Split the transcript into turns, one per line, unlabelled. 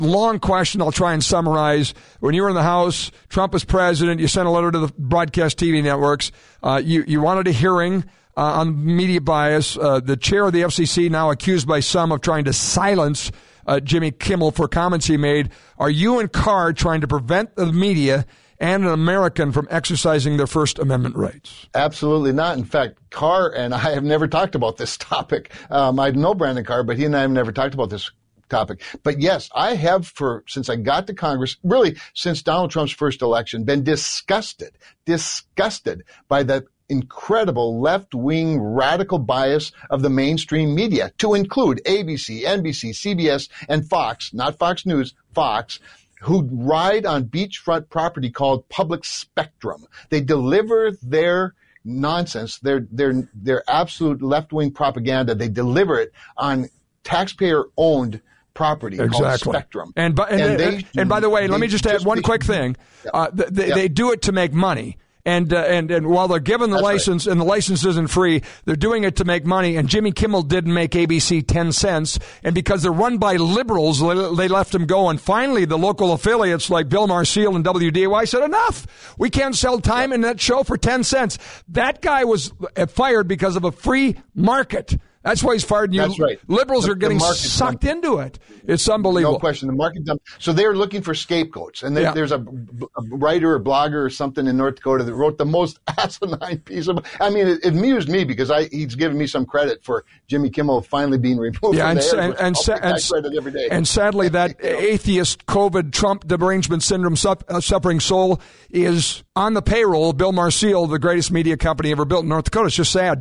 long question I'll try and summarize. When you were in the House, Trump was president, you sent a letter to the broadcast TV networks. You wanted a hearing on media bias. The chair of the FCC, now accused by some of trying to silence Jimmy Kimmel for comments he made. Are you and Carr trying to prevent the media and an American from exercising their First Amendment rights?
Absolutely not. In fact, Carr and I have never talked about this topic. I know Brandon Carr, but he and I have never talked about this topic. But yes, I have since I got to Congress, really since Donald Trump's first election, been disgusted by the incredible left-wing radical bias of the mainstream media, to include ABC, NBC, CBS, and Fox, not Fox News, Fox, who ride on beachfront property called public spectrum. They deliver their nonsense, their absolute left-wing propaganda. They deliver it on taxpayer-owned property called Spectrum.
And by the way, let me just add one quick thing. They do it to make money. And while they're given the license, and the license isn't free, they're doing it to make money. And Jimmy Kimmel didn't make ABC 10 cents. And because they're run by liberals, they left him go. And finally, the local affiliates like Bill Marcille and WDAY said, enough. We can't sell time in that show for 10 cents. That guy was fired because of a free market. That's why he's fired.
That's right.
Liberals are getting sucked into it. It's unbelievable.
No question. The market dump. So they're looking for scapegoats. And there's a writer or blogger or something in North Dakota that wrote the most asinine piece of. I mean, it amused me because he's given me some credit for Jimmy Kimmel finally being removed from the air. And credit every day.
And sadly, that atheist, COVID, Trump derangement syndrome suffering soul is on the payroll of Bill Marcille, the greatest media company ever built in North Dakota. It's just sad.